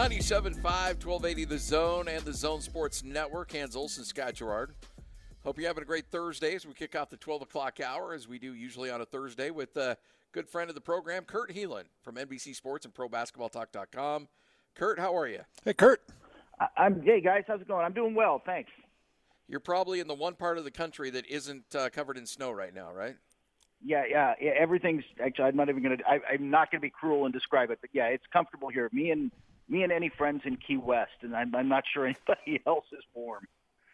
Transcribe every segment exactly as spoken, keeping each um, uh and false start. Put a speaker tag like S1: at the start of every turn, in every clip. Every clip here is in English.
S1: ninety-seven point five, twelve eighty The Zone and the Zone Sports Network. Hans Olsen, Scott Gerard. Hope you're having a great Thursday as we kick off the twelve o'clock hour, as we do usually on a Thursday, with a good friend of the program, Kurt Helin from N B C Sports and Pro Basketball Talk dot com. Kurt, how are you?
S2: Hey, Kurt.
S3: I'm Hey, guys. How's it going? I'm doing well, thanks.
S1: You're probably in the one part of the country that isn't uh, covered in snow right now, right?
S3: Yeah, yeah, yeah. Everything's actually. I'm not even going to. I'm not going to be cruel and describe it, but yeah, it's comfortable here. Me and me and any friends in Key West, and I'm, I'm not sure anybody else is warm.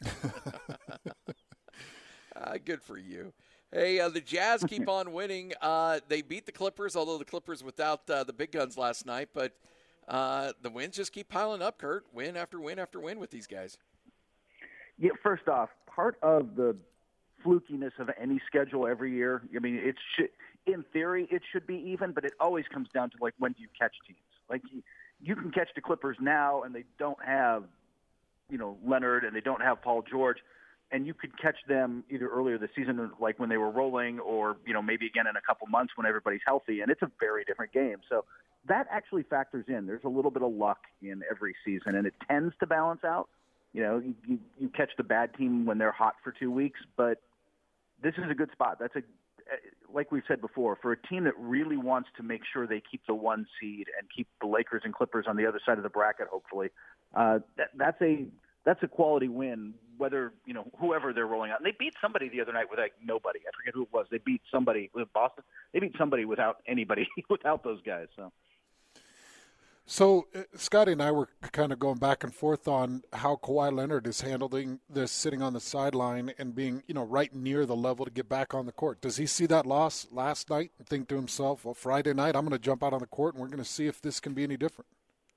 S1: uh, good for you. Hey, uh, the Jazz keep on winning. Uh, they beat the Clippers, although the Clippers without uh, the big guns last night. But uh, the wins just keep piling up, Kurt. Win after win after win with these guys.
S3: Yeah. First off, part of the flukiness of any schedule every year. I mean, it's in theory it should be even, but it always comes down to like when do you catch teams? Like you, you can catch the Clippers now, and they don't have, you know, Leonard, and they don't have Paul George, and you could catch them either earlier this season, like when they were rolling, or you know maybe again in a couple months when everybody's healthy, and it's a very different game. So that actually factors in. There's a little bit of luck in every season, and it tends to balance out. You know, you, you, you catch the bad team when they're hot for two weeks, but this is a good spot. That's a, like we've said before, for a team that really wants to make sure they keep the one seed and keep the Lakers and Clippers on the other side of the bracket, hopefully, uh, that, that's a that's a quality win. Whether you know whoever they're rolling out, and they beat somebody the other night with like nobody. I forget who it was. They beat somebody with Boston. They beat somebody without anybody, without those guys. So.
S2: So, uh, Scotty and I were kind of going back and forth on how Kawhi Leonard is handling this, sitting on the sideline and being, you know, right near the level to get back on the court. Does he see that loss last night and think to himself, well, Friday night, I'm going to jump out on the court and we're going to see if this can be any different?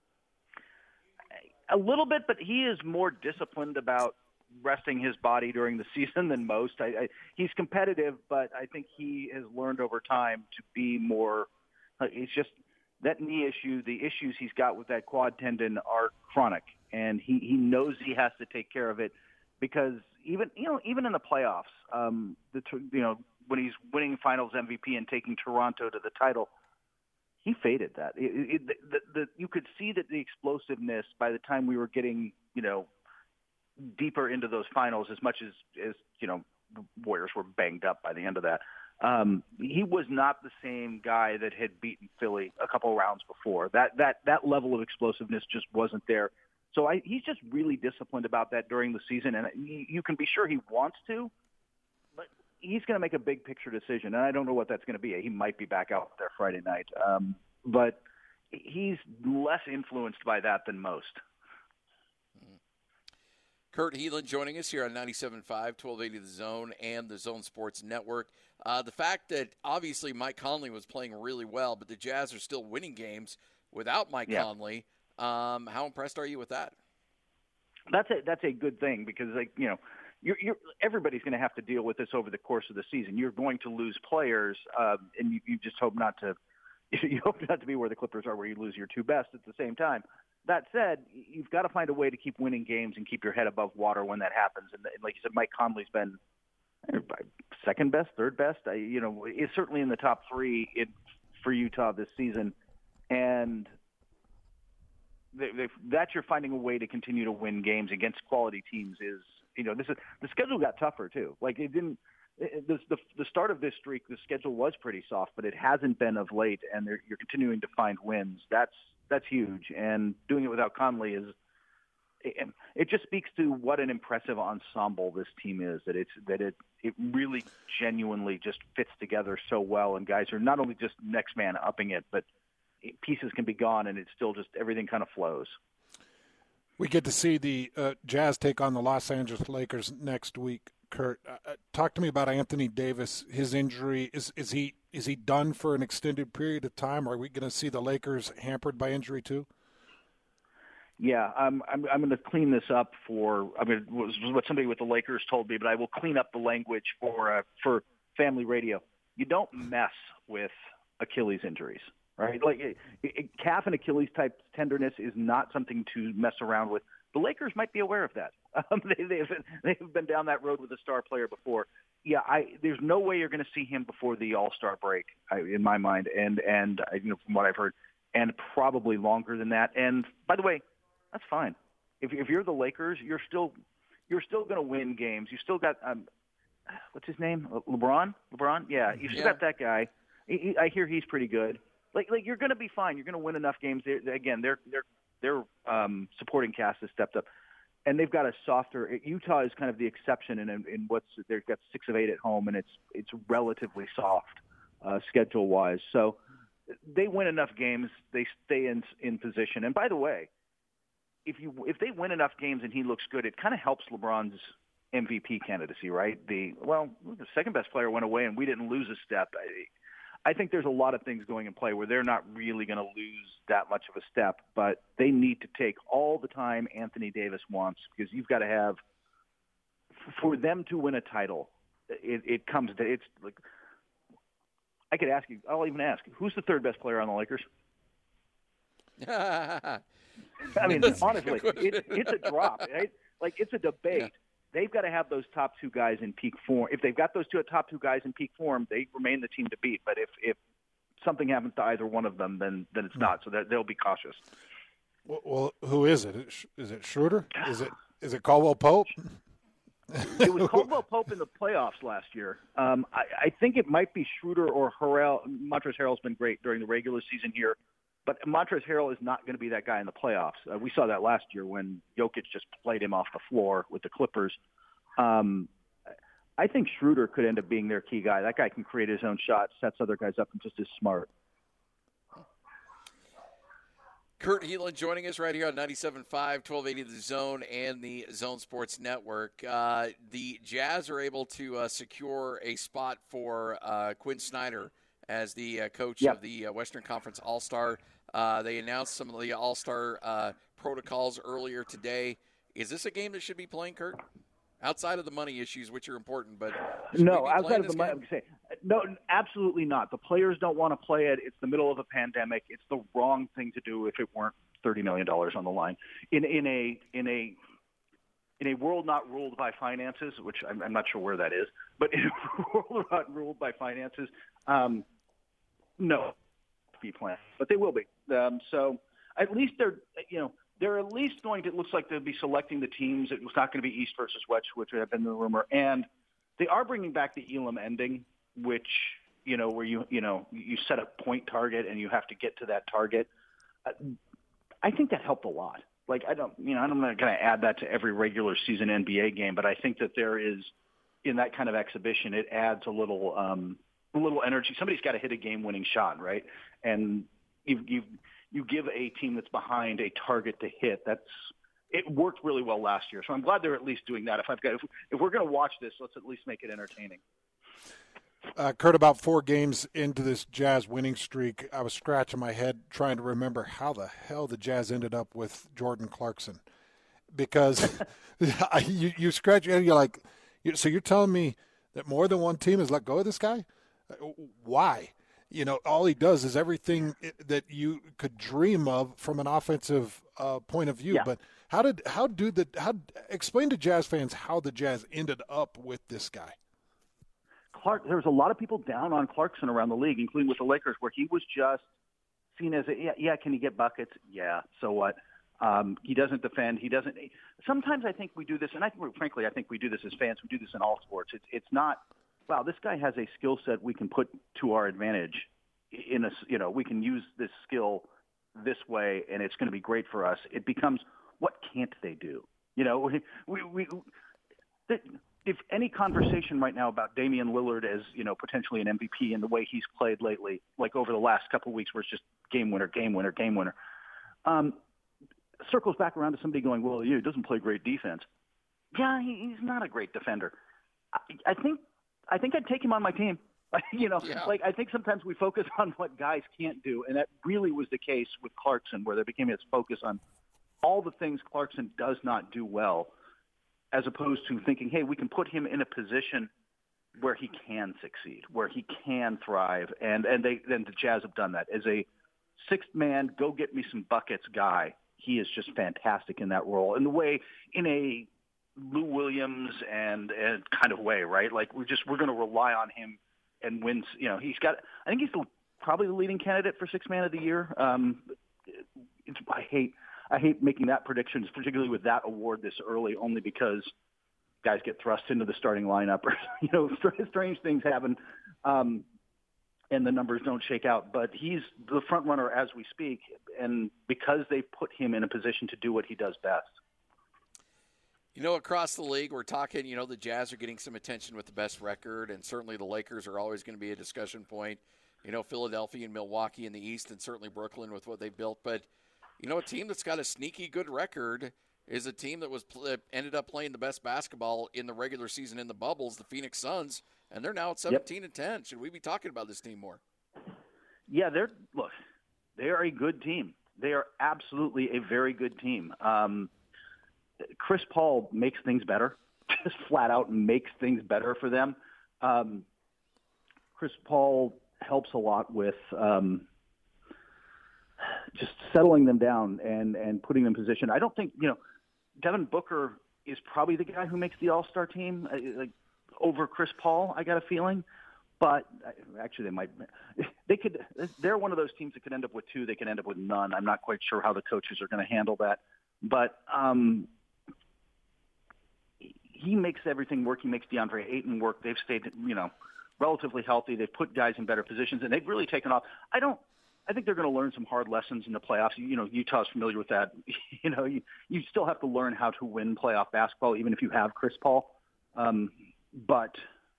S3: A little bit, but he is more disciplined about resting his body during the season than most. I, I, he's competitive, but I think he has learned over time to be more uh, – it's just – that knee issue, the issues he's got with that quad tendon are chronic, and he, he knows he has to take care of it because even you know even in the playoffs, um, the you know when he's winning Finals M V P and taking Toronto to the title, he faded that. It, it, the, the, you could see that the explosiveness by the time we were getting you know deeper into those finals, as much as as you know the Warriors were banged up by the end of that. Um, he was not the same guy that had beaten Philly a couple rounds before. That that that level of explosiveness just wasn't there. So I, he's just really disciplined about that during the season, and you, you can be sure he wants to, but he's going to make a big picture decision, and I don't know what that's going to be. He might be back out there Friday night, um, but he's less influenced by that than most.
S1: Kurt Helin joining us here on ninety-seven point five, twelve eighty The Zone and the Zone Sports Network. Uh, the fact that obviously Mike Conley was playing really well, but the Jazz are still winning games without Mike
S3: yeah.
S1: Conley. Um, how impressed are you with that?
S3: That's a that's a good thing because like you know, you're, you're everybody's going to have to deal with this over the course of the season. You're going to lose players, uh, and you, you just hope not to. You hope not to be where the Clippers are, where you lose your two best at the same time. That said, you've got to find a way to keep winning games and keep your head above water when that happens. And like you said, Mike Conley's been second best, third best. I, you know, is certainly in the top three in, for Utah this season. And they, they, that you're finding a way to continue to win games against quality teams is, you know, this is the schedule got tougher too. Like it didn't. It, the, the the start of this streak, the schedule was pretty soft, but it hasn't been of late, and you're continuing to find wins. That's that's huge, and doing it without Conley is it, it just speaks to what an impressive ensemble this team is. That it's that it it really genuinely just fits together so well, and guys are not only just next man upping it, but pieces can be gone, and it's still just everything kind of flows.
S2: We get to see the uh, Jazz take on the Los Angeles Lakers next week. Kurt, uh, talk to me about Anthony Davis. His injury, is is he is he done for an extended period of time? Or are we going to see the Lakers hampered by injury too?
S3: Yeah, I'm I'm, I'm going to clean this up for. I mean, it was what somebody with the Lakers told me, but I will clean up the language for uh, for family radio. You don't mess with Achilles injuries, right? Like it, it, calf and Achilles type tenderness is not something to mess around with. The Lakers might be aware of that. Um, they, they've, they've been down that road with a star player before. Yeah, I, there's no way you're going to see him before the All-Star break, I, in my mind. And and I, you know, from what I've heard, and probably longer than that. And by the way, that's fine. If, if you're the Lakers, you're still you're still going to win games. You still got um, what's his name? LeBron. LeBron. Yeah, you still
S1: yeah.
S3: got that guy. He, he, I hear he's pretty good. Like like you're going to be fine. You're going to win enough games. They're, again, their their their um, supporting cast has stepped up, and they've got a softer. Utah is kind of the exception in in what's they've got six of eight at home, and it's it's relatively soft uh, schedule wise. So they win enough games. They stay in in position. And by the way, if you if they win enough games and he looks good, it kind of helps LeBron's M V P candidacy, right? The well, the second best player went away, and we didn't lose a step. I, I think there's a lot of things going in play where they're not really going to lose that much of a step, but they need to take all the time Anthony Davis wants, because you've got to have for them to win a title. It, it comes to it's like I could ask you. I'll even ask who's the third best player on the Lakers. I mean, honestly, it, it's a drop, right? Like it's a debate. Yeah. They've got to have those top two guys in peak form. If they've got those two top two guys in peak form, they remain the team to beat. But if, if something happens to either one of them, then then it's not. So they'll be cautious.
S2: Well, well, who is it? Is it Schroeder? Is it is it Caldwell Pope?
S3: It was Caldwell Pope in the playoffs last year. Um, I, I think it might be Schroeder or Harrell. Montrezl Harrell's been great during the regular season here. But Montrezl Harrell is not going to be that guy in the playoffs. Uh, we saw that last year when Jokic just played him off the floor with the Clippers. Um, I think Schroeder could end up being their key guy. That guy can create his own shot, sets other guys up, and just is smart.
S1: Kurt Helin joining us right here on ninety-seven point five, twelve eighty The Zone and the Zone Sports Network. Uh, the Jazz are able to uh, secure a spot for uh, Quinn Snyder as the uh, coach
S3: yep.
S1: of the uh, Western Conference All-Star. Uh, they announced some of the All-Star uh, protocols earlier today. Is this a game that should be playing, Kurt? Outside of the money issues, which are important, but
S3: no, outside of the money, I'm saying no, absolutely not. The players don't want to play it. It's the middle of a pandemic. It's the wrong thing to do if it weren't thirty million dollars on the line in in a in a in a world not ruled by finances, which I'm, I'm not sure where that is, but in a world not ruled by finances. Um, No, be planned, but they will be. Um, so at least they're, you know, they're at least going to. It looks like they'll be selecting the teams. It's not going to be East versus West, which have been the rumor, and they are bringing back the Elam ending, which you know, where you you know you set a point target and you have to get to that target. Uh, I think that helped a lot. Like I don't, you know, I'm not going to add that to every regular season N B A game, but I think that there is in that kind of exhibition, it adds a little. Um, A little energy. Somebody's got to hit a game-winning shot, right? And you you you give a team that's behind a target to hit. That's it worked really well last year. So I'm glad they're at least doing that. If I've got if, if we're going to watch this, let's at least make it entertaining.
S2: Uh, Kurt, about four games into this Jazz winning streak, I was scratching my head trying to remember how the hell the Jazz ended up with Jordan Clarkson, because you you scratch your head, you're like, so you're telling me that more than one team has let go of this guy? Why? You know, all he does is everything that you could dream of from an offensive uh, point of view.
S3: Yeah.
S2: But how did how do the how explain to Jazz fans how the Jazz ended up with this guy?
S3: Clark, there was a lot of people down on Clarkson around the league, including with the Lakers, where he was just seen as a yeah, yeah can he get buckets? Yeah, so what? Um, he doesn't defend. He doesn't. Sometimes I think we do this, and I think, frankly, I think we do this as fans. We do this in all sports. It's it's not. Wow, this guy has a skill set we can put to our advantage. In a, you know, we can use this skill this way, and it's going to be great for us. It becomes, what can't they do? You know, we, we, we if any conversation right now about Damian Lillard as, you know, potentially an M V P and the way he's played lately, like over the last couple of weeks, where it's just game winner, game winner, game winner, um, circles back around to somebody going, well, yeah, he doesn't play great defense. Yeah, he, he's not a great defender. I, I think. I think I'd take him on my team. you know,
S1: yeah.
S3: like I think sometimes we focus on what guys can't do, and that really was the case with Clarkson, where there became this focus on all the things Clarkson does not do well, as opposed to thinking, hey, we can put him in a position where he can succeed, where he can thrive, and and they then the Jazz have done that. As a sixth man, go get me some buckets guy, he is just fantastic in that role. In the way, in a Lou Williams and, and kind of way, right? Like we're just we're going to rely on him and win. You know, he's got. I think he's the probably the leading candidate for sixth man of the year. Um, it's, I hate I hate making that prediction, particularly with that award this early, only because guys get thrust into the starting lineup, or you know, strange things happen, um, and the numbers don't shake out. But he's the front runner as we speak, and because they put him in a position to do what he does best.
S1: You know, across the league, we're talking, you know, the Jazz are getting some attention with the best record, and certainly the Lakers are always going to be a discussion point. You know, Philadelphia and Milwaukee in the East, and certainly Brooklyn with what they've built. But, you know, a team that's got a sneaky good record is a team that was ended up playing the best basketball in the regular season in the bubbles, the Phoenix Suns, and they're now at seventeen and ten. Should we be talking about this team more?
S3: Yeah, they're look, they are a good team. They are absolutely a very good team. Um, Chris Paul makes things better, just flat out makes things better for them. Um, Chris Paul helps a lot with um, just settling them down and, and putting them in position. I don't think, you know, Devin Booker is probably the guy who makes the All-Star team uh, like, over Chris Paul, I got a feeling. But actually, they might. They could. They're one of those teams that could end up with two. They could end up with none. I'm not quite sure how the coaches are going to handle that. But um, he makes everything work. He makes DeAndre Ayton work. They've stayed, you know, relatively healthy. They've put guys in better positions, and they've really taken off. I don't. I think they're going to learn some hard lessons in the playoffs. You know, Utah's familiar with that. You know, you, you still have to learn how to win playoff basketball, even if you have Chris Paul. Um, but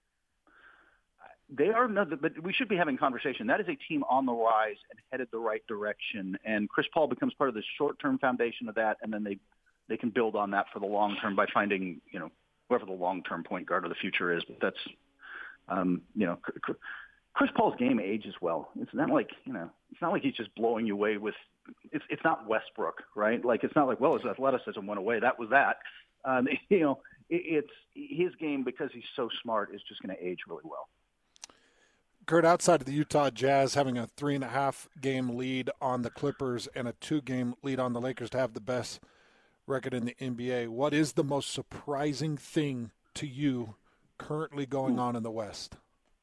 S3: they are. But we should be having conversation. That is a team on the rise and headed the right direction. And Chris Paul becomes part of the short-term foundation of that, and then they they can build on that for the long term by finding, you know, whoever the long-term point guard of the future is. But that's, um, you know. Chris Paul's game ages well. It's not like, you know, it's not like he's just blowing you away with, it's it's not Westbrook, right? Like, it's not like, well, his athleticism went away. That was that. Um, you know, it, it's his game, because he's so smart, is just going to age really well.
S2: Kurt, outside of the Utah Jazz having a three and a half game lead on the Clippers and a two game lead on the Lakers to have the best record in the N B A, what is the most surprising thing to you currently going on in the West?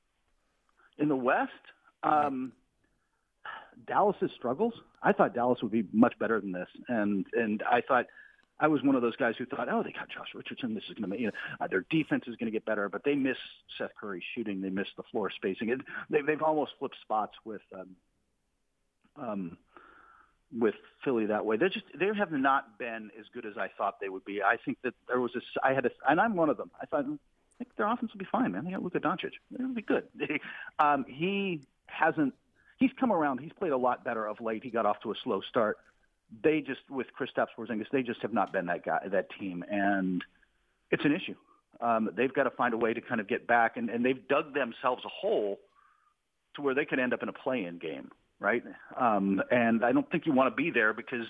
S3: In the West, um, Dallas's struggles. I thought Dallas would be much better than this, and and I thought I was one of those guys who thought, oh, they got Josh Richardson. This is going to make, you know, uh, their defense is going to get better, but they miss Seth Curry shooting. They miss the floor spacing. It, they, they've almost flipped spots with um, um, with Philly that way. They just they have not been as good as I thought they would be. I think that there was a I had a, and I'm one of them. I thought. I think their offense will be fine, man. They got Luka Doncic. It'll be good. um, he hasn't – he's come around. He's played a lot better of late. He got off to a slow start. They just – with Kristaps Porzingis, they just have not been that guy, that team, and it's an issue. Um, they've got to find a way to kind of get back, and, and they've dug themselves a hole to where they could end up in a play-in game, right? Um, and I don't think you want to be there, because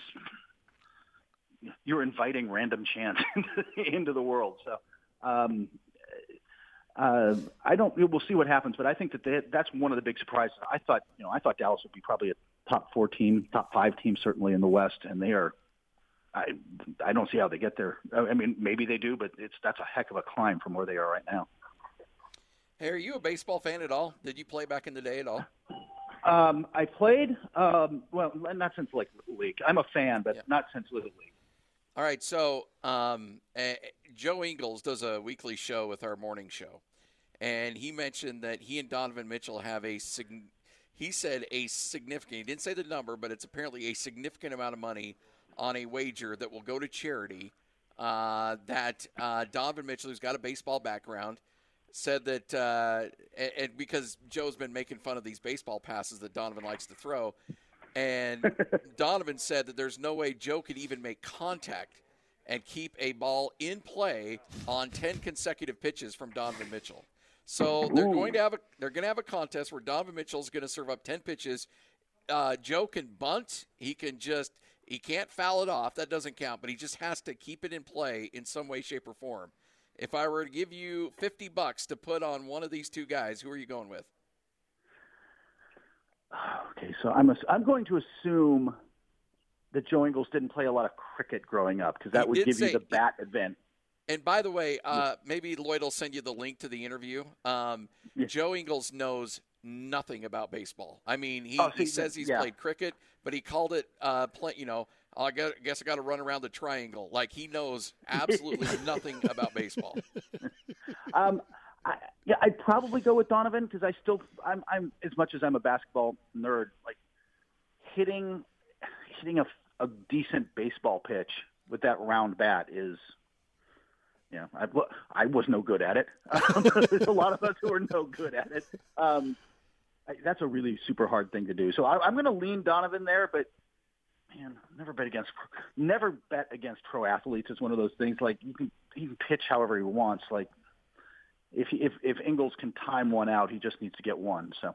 S3: you're inviting random chance into the world. So um, – Uh, I don't. We'll see what happens, but I think that they, that's one of the big surprises. I thought, you know, I thought Dallas would be probably a top four team, top five team, certainly in the West, and they are. I I don't see how they get there. I mean, maybe they do, but it's that's a heck of a climb from where they are right now.
S1: Hey, are you a baseball fan at all? Did you play back in the day at all?
S3: Um, I played. Um, well, not since like Little League. I'm a fan, but yeah. Not since Little League.
S1: All right, so um, uh, Joe Ingles does a weekly show with our morning show, and he mentioned that he and Donovan Mitchell have a sig- he said a significant, he didn't say the number, but it's apparently a significant amount of money on a wager that will go to charity, uh, that uh, Donovan Mitchell, who's got a baseball background, said that, uh, and, and because Joe's been making fun of these baseball passes that Donovan likes to throw, and Donovan said that there's no way Joe could even make contact and keep a ball in play on ten consecutive pitches from Donovan Mitchell. So they're Ooh. going to have a they're going to have a contest where Donovan Mitchell is going to serve up ten pitches. Uh, Joe can bunt. He can just he can't foul it off. That doesn't count. But he just has to keep it in play in some way, shape, or form. If I were to give you fifty bucks to put on one of these two guys, who are you going with?
S3: Okay, so I'm a, I'm going to assume that Joe Ingles didn't play a lot of cricket growing up, because that
S1: he
S3: would give
S1: say,
S3: you the bat event.
S1: And by the way, uh, maybe Lloyd will send you the link to the interview. Um, yeah. Joe Ingles knows nothing about baseball. I mean, he,
S3: oh, so
S1: he says he's
S3: yeah.
S1: played cricket, but he called it, uh, play, you know, I guess I got to run around the triangle. Like, he knows absolutely nothing about baseball.
S3: Um, I, yeah, I'd probably go with Donovan because I still, I'm, I'm as much as I'm a basketball nerd, like hitting, hitting a, a decent baseball pitch with that round bat is, you know, I, I was no good at it. Um, there's a lot of us who are no good at it. Um, I, that's a really super hard thing to do. So I, I'm going to lean Donovan there, but man, never bet against, never bet against pro athletes. It's one of those things like you can, he can pitch however he wants. Like if he, if if Ingles can time one out, he just needs to get one. So.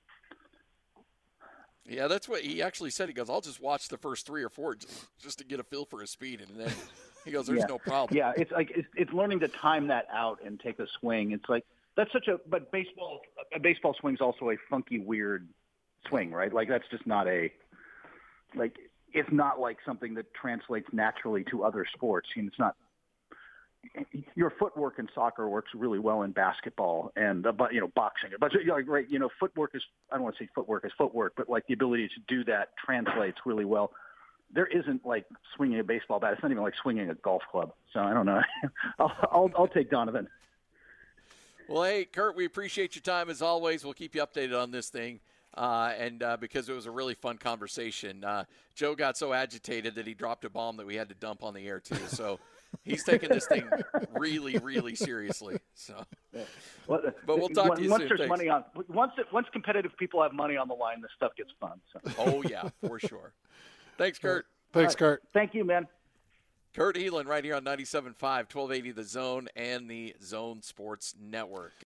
S1: Yeah, that's what he actually said. He goes, I'll just watch the first three or four just, just to get a feel for his speed. And then he goes, there's
S3: yeah.
S1: no problem.
S3: Yeah, it's like it's, it's learning to time that out and take a swing. It's like that's such a – but baseball a baseball swing's also a funky, weird swing, right? Like that's just not a – like it's not like something that translates naturally to other sports. You know, it's not – your footwork in soccer works really well in basketball and, uh, but you know, boxing. But you know, like, right, you know, footwork is, I don't want to say footwork is footwork, but like the ability to do that translates really well. There isn't like swinging a baseball bat. It's not even like swinging a golf club. So I don't know. I'll, I'll, I'll take Donovan.
S1: Well, hey, Kurt, we appreciate your time as always. We'll keep you updated on this thing. Uh, and uh, because it was a really fun conversation. Uh, Joe got so agitated that he dropped a bomb that we had to dump on the air too. So he's taking this thing really, really seriously. So,
S3: well,
S1: but we'll talk
S3: once,
S1: to you
S3: once
S1: soon.
S3: There's
S1: Thanks.
S3: money on, once it, once competitive people have money on the line, this stuff gets fun. So.
S1: Oh yeah, for sure. Thanks, Kurt.
S2: Thanks,
S3: right.
S2: Kurt.
S3: Thank you, man.
S1: Kurt Helin right here on ninety-seven point five, twelve eighty The Zone and the Zone Sports Network.